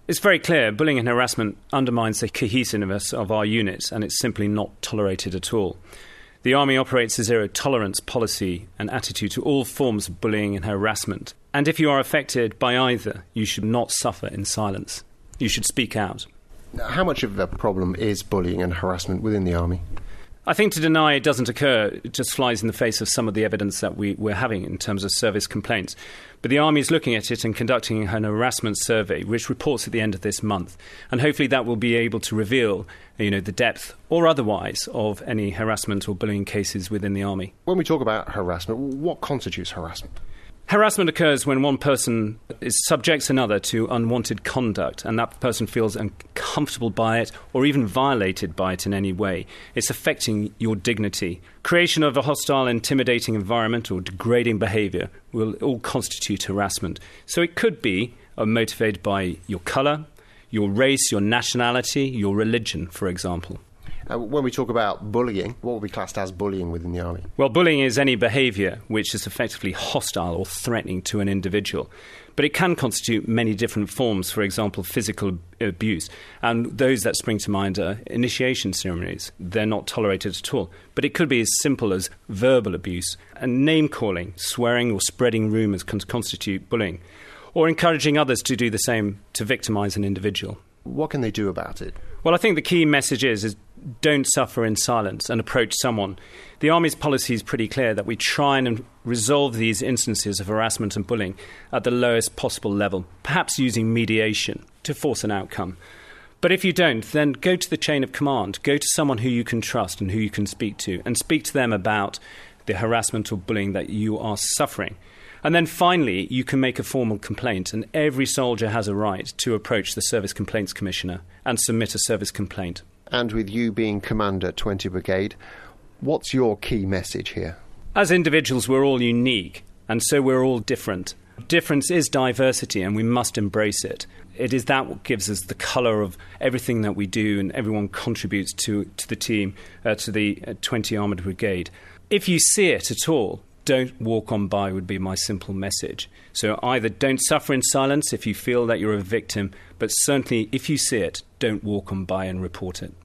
It's very clear bullying and harassment undermines the cohesiveness of our units, and it's simply not tolerated at all. The Army operates a zero-tolerance policy and attitude to all forms of bullying and harassment. And if you are affected by either, you should not suffer in silence. You should speak out. How much of a problem is bullying and harassment within the Army? I think to deny it doesn't occur just flies in the face of some of the evidence that we're having in terms of service complaints. But the Army is looking at it and conducting an harassment survey, which reports at the end of this month. And hopefully that will be able to reveal, the depth or otherwise of any harassment or bullying cases within the Army. When we talk about harassment, what constitutes harassment? Harassment occurs when one person subjects another to unwanted conduct and that person feels uncomfortable by it or even violated by it in any way. It's affecting your dignity. Creation of a hostile, intimidating environment or degrading behaviour will all constitute harassment. So it could be motivated by your colour, your race, your nationality, your religion, for example. When we talk about bullying, what would be classed as bullying within the Army? Well, bullying is any behaviour which is effectively hostile or threatening to an individual. But it can constitute many different forms, for example, physical abuse. And those that spring to mind are initiation ceremonies. They're not tolerated at all. But it could be as simple as verbal abuse and name-calling, swearing or spreading rumours can constitute bullying, or encouraging others to do the same to victimise an individual. What can they do about it? Well, I think the key message is don't suffer in silence and approach someone. The Army's policy is pretty clear that we try and resolve these instances of harassment and bullying at the lowest possible level, perhaps using mediation to force an outcome. But if you don't, then go to the chain of command. Go to someone who you can trust and who you can speak to, and speak to them about the harassment or bullying that you are suffering. And then finally, you can make a formal complaint, and every soldier has a right to approach the Service Complaints Commissioner and submit a service complaint. And with you being Commander 20 Brigade, what's your key message here? As individuals, we're all unique, and so we're all different. Difference is diversity, and we must embrace it. It is that what gives us the colour of everything that we do, and everyone contributes to the team, to the 20 Armoured Brigade. If you see it at all, don't walk on by would be my simple message. So either don't suffer in silence if you feel that you're a victim, but certainly if you see it, don't walk on by and report it.